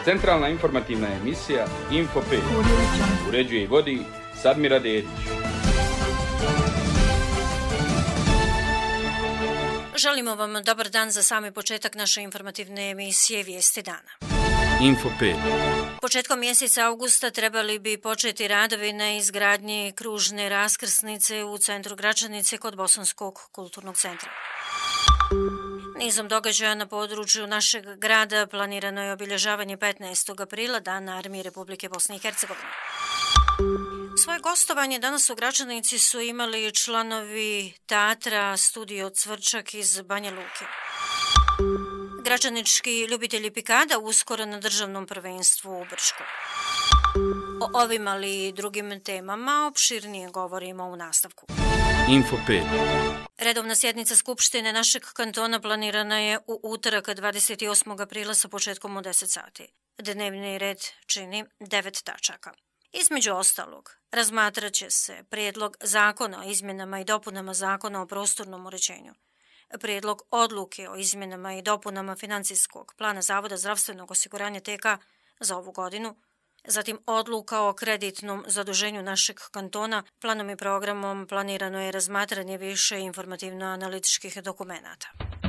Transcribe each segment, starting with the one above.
Centralna informativna emisija Info 5. Uređuje i vodi Sadmira Dedić. Želimo vam dobar dan za sami početak naše informativne emisije Vijesti dana. Info 5. Početkom mjeseca augusta trebali bi početi radovi na izgradnji kružne raskrsnice u centru Gračanice kod Bosanskog kulturnog centra. Nizom događaja na području našeg grada planirano je obilježavanje 15. aprila, Dana Armije Republike Bosne i Hercegovine. Svoje gostovanje danas u Gračanici su imali članovi teatra Studio Cvrčak iz Banja Luke. Gračanički ljubitelji pikada uskoro na državnom prvenstvu u Brčku. O ovim, ali i drugim temama opširnije govorimo u nastavku. Info 5. Redovna sjednica Skupštine našeg kantona planirana je u utorak 28. aprila sa početkom u 10 sati. Dnevni red čini 9 tačaka. Između ostalog, razmatrat će se prijedlog zakona o izmjenama i dopunama zakona o prostornom uređenju, prijedlog odluke o izmjenama i dopunama financijskog plana Zavoda zdravstvenog osiguranja TK za ovu godinu, zatim odluka o kreditnom zaduženju našeg kantona. Planom i programom planirano je razmatranje više informativno-analitičkih dokumenata.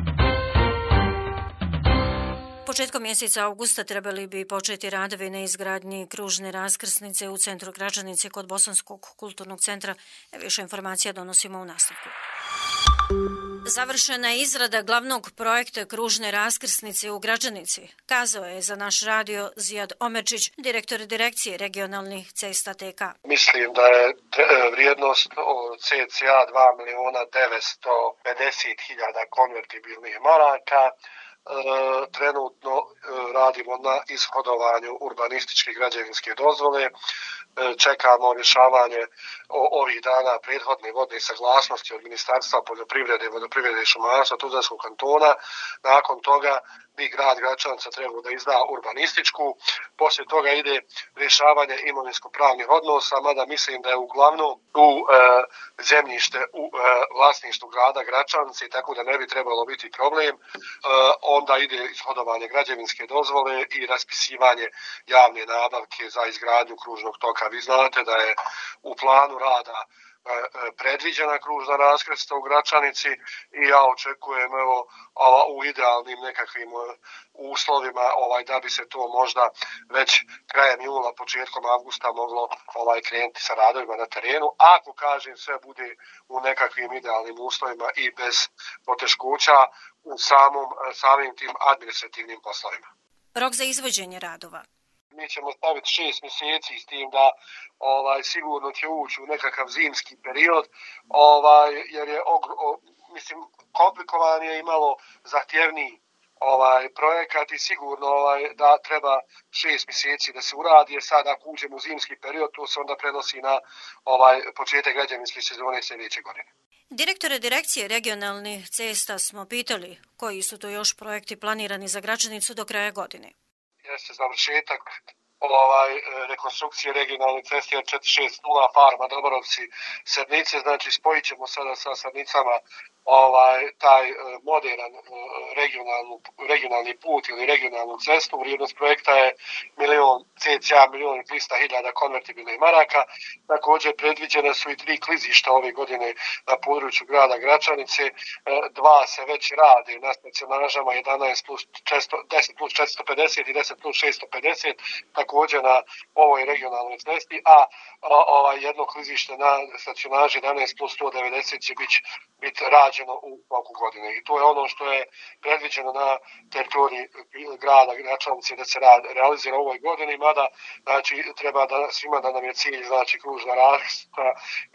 Početkom mjeseca augusta trebali bi početi radovi na izgradnji kružne raskrsnice u centru Gračanice kod Bosanskog kulturnog centra. Više informacija donosimo u nastavku. Završena je izrada glavnog projekta kružne raskrsnice u Gračanici, kazao je za naš radio Zijad Omerčić, direktor direkcije regionalnih cesta TK. Mislim da je vrijednost cca 2.950.000 konvertibilnih maraka. Trenutno radimo na ishodovanju urbanističke građevinske dozvole. Čekamo rješavanje ovih dana prethodne vodne saglasnosti od Ministarstva poljoprivrede, vodoprivrede i šumarstva Tuzlanskog kantona. Nakon toga bi grad Gračanica trebao da izda urbanističku. Poslije toga ide rješavanje imovinsko-pravnih odnosa, mada mislim da je uglavnom u zemljište u vlasništvu grada Gračanice, tako da ne bi trebalo biti problem. Onda ide ishodovanje građevinske dozvole i raspisivanje javne nabavke za izgradnju kružnog toka. Vi znate da je u planu rada predviđena kružna raskrsnica u Gračanici i ja očekujem u idealnim nekakvim uslovima da bi se to možda već krajem jula, početkom avgusta moglo krenuti sa radovima na terenu. Ako kažem sve bude u nekakvim idealnim uslovima i bez poteškoća u samim tim administrativnim poslovima. Rok za izvođenje radova. Mi ćemo staviti 6 mjeseci s tim da sigurno će ući u nekakav zimski period, jer je komplikovan je i malo zahtjevniji projekat i sigurno da treba 6 mjeseci da se uradi, jer sad ako uđemo u zimski period, to se onda prenosi na početak građevinske sezone sljedeće godine. Direktore direkcije regionalnih cesta smo pitali koji su to još projekti planirani za Gračanicu do kraja godine. Jeste završetak rekonstrukcije regionalne ceste 460 Farma Doborovci Srnice, znači spojit ćemo sada sa Srnicama taj modern regionalni put ili regionalnu cestu. Vrijednost projekta je cca 1.300.000 konvertibilnih maraka. Također predviđene su i 3 klizišta ove godine na području grada Gračanice. 2 se već rade na stacionažama 10 plus 450 i 10 plus 650, također na ovoj regionalnoj cesti, a jedno klizište na stacionaži 11 plus 190 će biti rađeno u toku godine. I to je ono što je predviđeno na teritoriji grada Gračanice da se realizira u ovoj godini, mada treba svima da nam je cilj kružna raskrsnica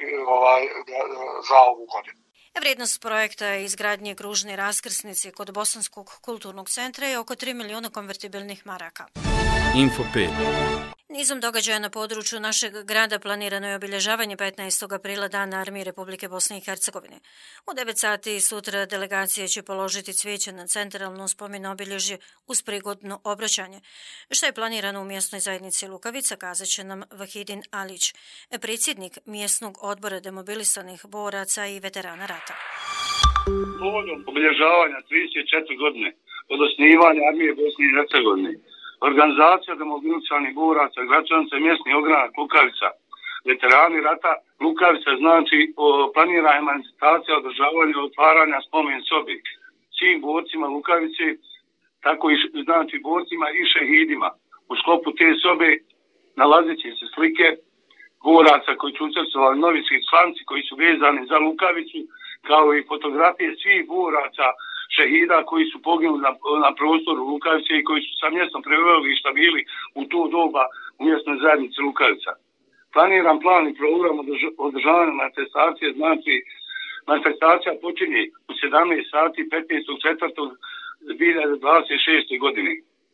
za ovu godinu. Vrijednost projekta izgradnje kružne raskrsnice kod Bosanskog kulturnog centra je oko 3 milijuna konvertibilnih maraka. Info 5. Nizom događaja na području našeg grada planirano je obilježavanje 15. aprila Dana Armije Republike Bosne i Hercegovine. U 9 sati sutra delegacija će položiti cvijeće na centralno spomen obilježje uz prigodno obraćanje, što je planirano u mjesnoj zajednici Lukavica, kazat će nam Vahidin Alić, predsjednik mjesnog odbora demobilisanih boraca i veterana rata. Povodom obilježavanja 34 godine od osnivanja Armije Bosne i Hercegovine Organizacija demobilisanih boraca Gračanica, mjesni ogranak Lukavica, veterani rata Lukavica, znači planira emancipacija, održavanja, otvaranja spomen sobi svim borcima Lukavice, tako i znači borcima i šehidima. U sklopu te sobe nalazit će se slike boraca koji su učestvovali, novinski članci koji su vezani za Lukavicu, kao i fotografije svih boraca šehida koji su poginuli na prostoru Lukavice i koji su sa mjestom prebivališta bili u to doba u mjesnoj zajednici Lukavica. Planiran plan i program održavanja manifestacije, znači manifestacija počinje u 17 sati 15.4.2026. godine.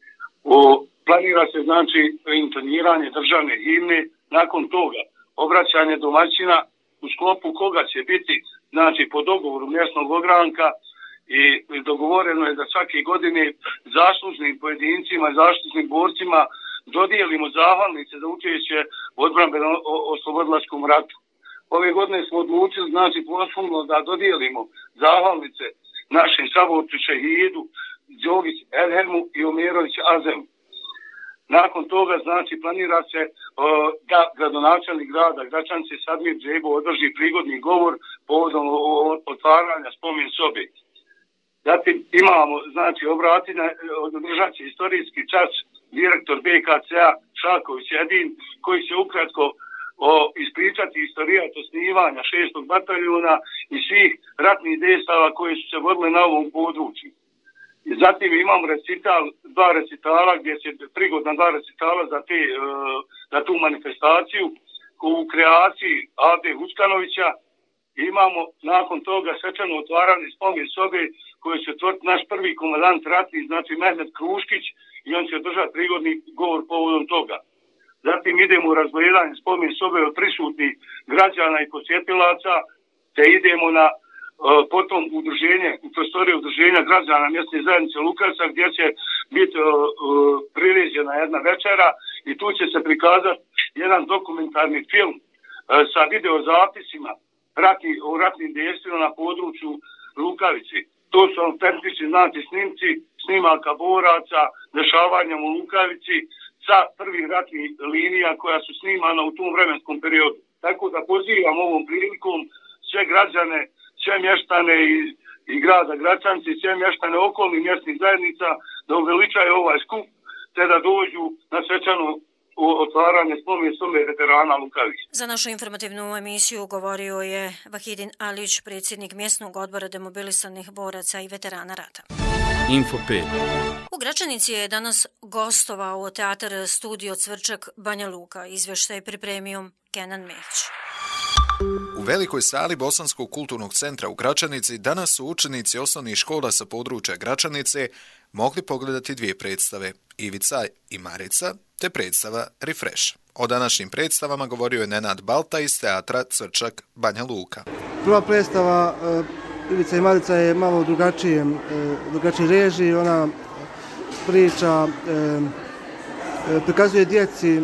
Planira se znači intoniranje državne himne, nakon toga obraćanje domaćina u sklopu koga će biti znači po dogovoru mjesnog ogranka i dogovoreno je da svake godine zaslužnim pojedincima, zaslužnim borcima dodijelimo zahvalnice za učešće u odbrambeno-oslobodilačkom ratu. Ove godine smo odlučili znači posebno da dodijelimo zahvalnice našim saborcu šehidu Đogić Elhemu i Omerović Azemu. Nakon toga, znači, planira se da gradonačelnik grada Gračanice Sadmir Džebo održi prigodni govor povodom otvaranja spomen sobe. Zatim imamo, znači, održat će istorijski čas direktor BKC-a Šaković Edin, koji će ukratko ispričati istorijat osnivanja 6. bataljona i svih ratnih dejstava koje su se vodile na ovom području. Zatim imamo dva recitala gdje će prigodna dva recitala za tu manifestaciju u kreaciji Ade Huskanovića. Imamo nakon toga svečano otvaranje spomen sobe koje će otvoriti naš prvi komandant ratni, znači Mehmet Kruškić, i on će održati prigodni govor povodom toga. Zatim idemo u razgledanje spomen sobe od prisutnih građana i posjetilaca, te idemo na potom u prostoriju udruženja građana mjesne zajednice Lukavica gdje će biti priređena jedna večera i tu će se prikazati jedan dokumentarni film sa videozapisima o ratnim dejstvima na području Lukavici. To su autentični znači snimci snimaka boraca, dešavanja u Lukavici sa prvih ratnih linija koja su snimana u tom vremenskom periodu. Tako da pozivam ovom prilikom sve građane, sve mještane i grada Gračanice i sve mještane okolnih mjesnih zajednica da uveličaju ovaj skup te da dođu na svečano otvaranje spomen sobe veterana Lukavice. Za našu informativnu emisiju govorio je Vahidin Alić, predsjednik mjesnog odbora demobilisanih boraca i veterana rata. Info 5. U Gračanici je danas gostovao teatar Studio Cvrčak Banja Luka. Izvještaj pripremio Kenan Mehić. U velikoj sali Bosanskog kulturnog centra u Gračanici danas su učenici osnovnih škola sa područja Gračanice mogli pogledati dvije predstave, Ivica i Marica, te predstava Refresh. O današnjim predstavama govorio je Nenad Balta iz teatra Cvrčak Banja Luka. Prva predstava Ivica i Marica je malo drugačiji režiji, ona priča, prikazuje djeci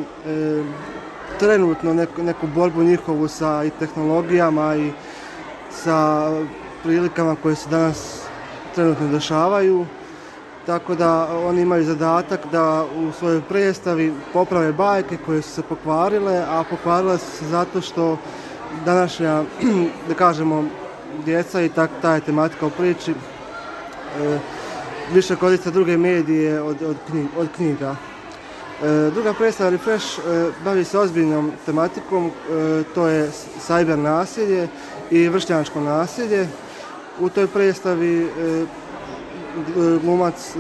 trenutno neku borbu njihovu sa i tehnologijama i sa prilikama koje se danas trenutno dešavaju. Tako da oni imaju zadatak da u svojoj predstavi poprave bajke koje su se pokvarile, a pokvarile su se zato što današnja, da kažemo, djeca i ta je tematika u priči više koriste druge medije od knjiga. Druga predstava Refresh bavi se ozbiljnom tematikom, to je cyber nasilje i vršnjačko nasilje. U toj predstavi glumac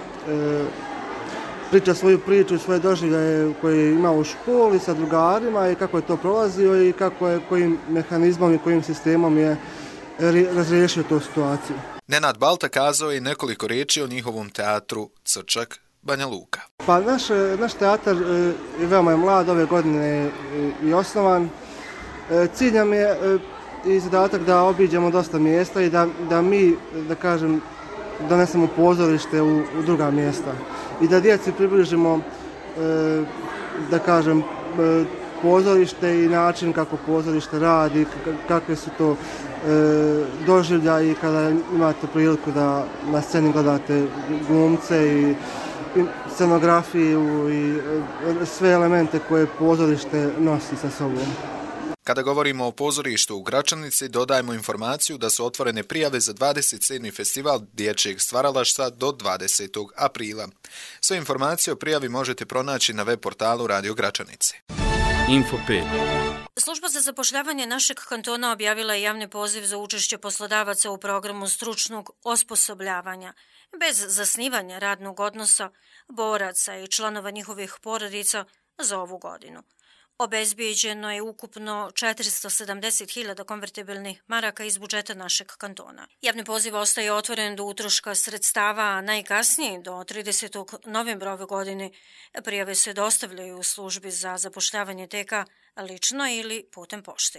priča svoju priču i svoje doživljaje koje je imao u školi sa drugarima i kako je to prolazio i kojim mehanizmom i kojim sistemom je razriješio tu situaciju. Nenad Balta kazao je nekoliko riječi o njihovom teatru Cvrčak Banja Luka. Pa naš teatar je veoma mlad, ove godine i osnovan. Cilj nam je i zadatak da obiđemo dosta mjesta i da mi, da kažem, donesemo pozorište u druga mjesta i da djeci približimo, da kažem, pozorište i način kako pozorište radi, kakve su to doživljaji kada imate priliku da na sceni gledate glumce i scenografiju i sve elemente koje pozorište nosi sa sobom. Kada govorimo o pozorištu u Gračanici, dodajemo informaciju da su otvorene prijave za 27. festival dječjeg stvaralaštva do 20. aprila. Sve informacije o prijavi možete pronaći na web portalu Radio Gračanice. Info 5. Služba za zapošljavanje našeg kantona objavila je javni poziv za učešće poslodavaca u programu stručnog osposobljavanja bez zasnivanja radnog odnosa boraca i članova njihovih porodica za ovu godinu. Obezbijeđeno je ukupno 470.000 konvertibilnih maraka iz budžeta našeg kantona. Javni poziv ostaje otvoren do utroška sredstava, a najkasnije do 30. novembra ove godine. Prijave se dostavljaju u službi za zapošljavanje TK lično ili putem pošte.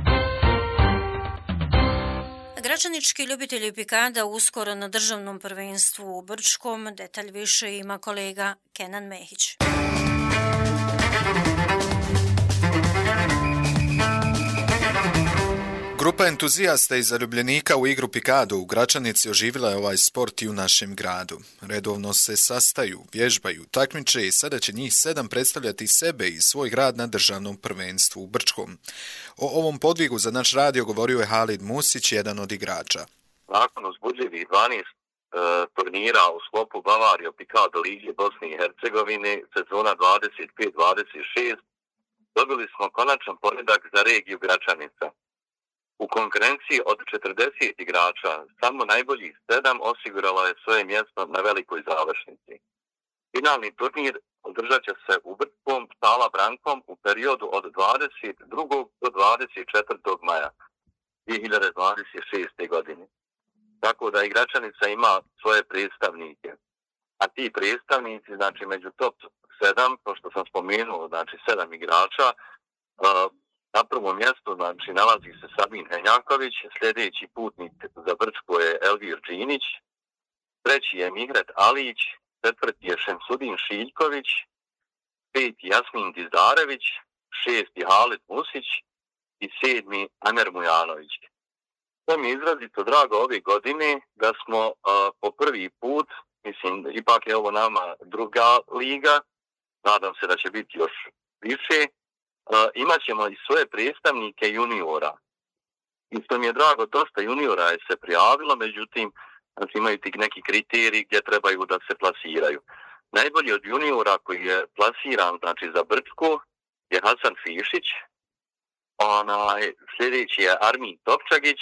Gračanički ljubitelji pikada uskoro na državnom prvenstvu u Brčkom. Detalj više ima kolega Kenan Mehić. Grupa entuzijasta i zaljubljenika u igru pikadu u Gračanici oživila je ovaj sport i u našem gradu. Redovno se sastaju, vježbaju, takmiče i sada će njih 7 predstavljati sebe i svoj grad na državnom prvenstvu u Brčkom. O ovom podvigu za naš radio govorio je Halid Musić, jedan od igrača. Nakon uzbudljivih 12 turnira u sklopu Bavario Pikado Lige Bosne i Hercegovine, sezona 25-26, dobili smo konačan poredak za regiju Gračanica. U konkurenciji od 40 igrača, samo najboljih 7 osiguralo je svoje mjesto na velikoj završnici. Finalni turnir održat će se u Brčkom Sala Brankom u periodu od 22. do 24. maja 2026. godine. Tako da i Gračanica ima svoje predstavnike. A ti predstavnici, znači među top 7, pošto sam spomenuo, znači 7 igrača, na prvom mjestu znači, nalazi se Sabin Henjaković, sljedeći putnik za Brčko je Elvir Džinić, treći je Migret Alić, četvrti je Šemsudin Šiljković, peti Jasmin Dizdarević, šesti Halid Musić i sedmi Amer Mujanović. To mi je izrazito drago ove godine da smo po prvi put, mislim ipak je ovo nama druga liga, nadam se da će biti još više, imat ćemo i svoje predstavnike juniora. I što mi je drago, dosta juniora je se prijavilo, međutim, znači, imaju ti neki kriteriji gdje trebaju da se plasiraju. Najbolji od juniora koji je plasiran znači, za Brčko je Hasan Fišić, sljedeći je Armin Topčagić,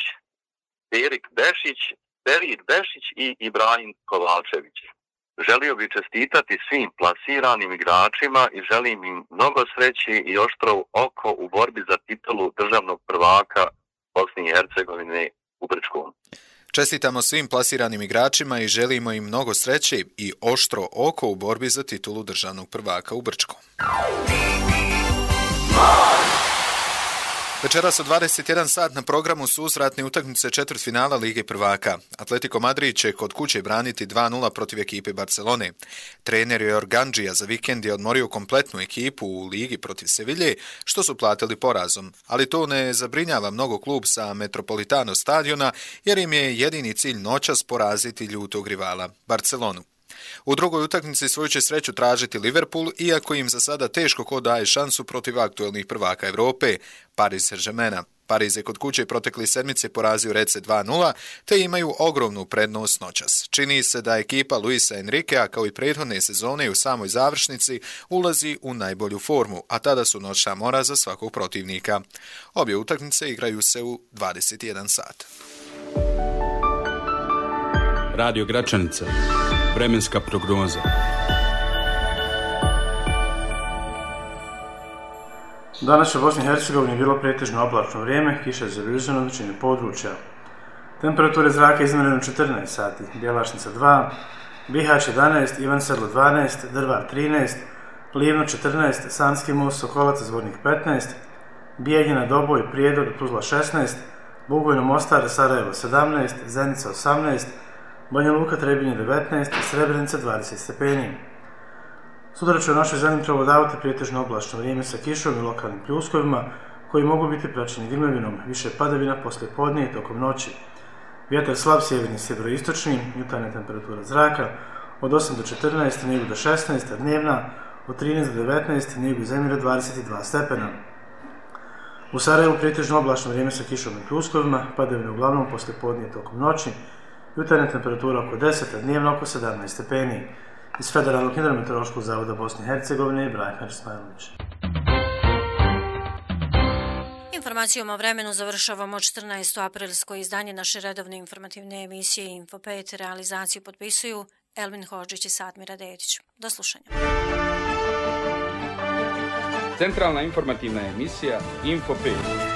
Berit Bešić i Ibrahim Kovalčević. Želio bih čestitati svim plasiranim igračima i želim im mnogo sreće i oštro oko u borbi za titulu državnog prvaka Bosne i Hercegovine u Brčkom. Čestitamo svim plasiranim igračima i želimo im mnogo sreće i oštro oko u borbi za titulu državnog prvaka u Brčkom. Večeras u 21 sat na programu su uzvratne utakmice četvrtfinala Lige prvaka. Atletico Madrid će kod kuće braniti 2-0 protiv ekipe Barcelone. Trener Jorganđija za vikend je odmorio kompletnu ekipu u Ligi protiv Sevilje, što su platili porazom. Ali to ne zabrinjava mnogo klub sa Metropolitano stadiona, jer im je jedini cilj noćas poraziti ljutog rivala Barcelonu. U drugoj utakmici svoju će sreću tražiti Liverpool, iako im za sada teško ko daje šansu protiv aktuelnih prvaka Europe, Paris Saint-Germaina. Pariz je kod kuće protekli sedmice porazio Rece 2-0, te imaju ogromnu prednost noćas. Čini se da ekipa Luisa Enriquea, kao i prethodne sezone u samoj završnici, ulazi u najbolju formu, a tada su noćna mora za svakog protivnika. Obje utakmice igraju se u 21 sat. Radio Gračanica. Vremenska prognoza. Danas će u Bosni i Hercegovini bilo pretežno oblačno vrijeme, kiša je zabilježena na većini područja. Temperature zraka izmjerene 14 sati, Bjelašnica 2, Bihać 11, Ivan Sedlo 12, Drvar 13, Livno 14, Sanski most, Sokolac, Zvornik 15, Bijeljina, Doboj, Prijedor, Tuzla 16, Bugojno, Mostar, Sarajevo 17, Zenica 18, Banja Luka, Trebinje 19 i Srebrenica 20 stepeni. Sutra će u našoj zemlji prevodavati pretežno oblačno vrijeme sa kišom i lokalnim pljuskovima koji mogu biti praćeni grmljavinom, više padavina poslije podne i tokom noći. Vjetar slab sjeverni sjeveroistočni, jutarnja temperatura zraka od 8 do 14, Nigu do 16, a dnevna od 13 do 19, Nigu i Zemlji do 22 stepena. U Sarajevu pretežno oblačno vrijeme sa kišom i pljuskovima, padavine uglavnom poslije podne i tokom noći, jutarnja temperatura oko 10, a dnevna oko 17 stepeni. Iz Federalnog hidrometeorološkog zavoda Bosne i Hercegovine, Ibrahim Ismailović. Informacijom o vremenu završavamo 14. aprilsko izdanje naše redovne informativne emisije Info 5. Realizaciju potpisuju Elvin Hodžić i Sadmira Dedić. Do slušanja. Centralna informativna emisija Info 5.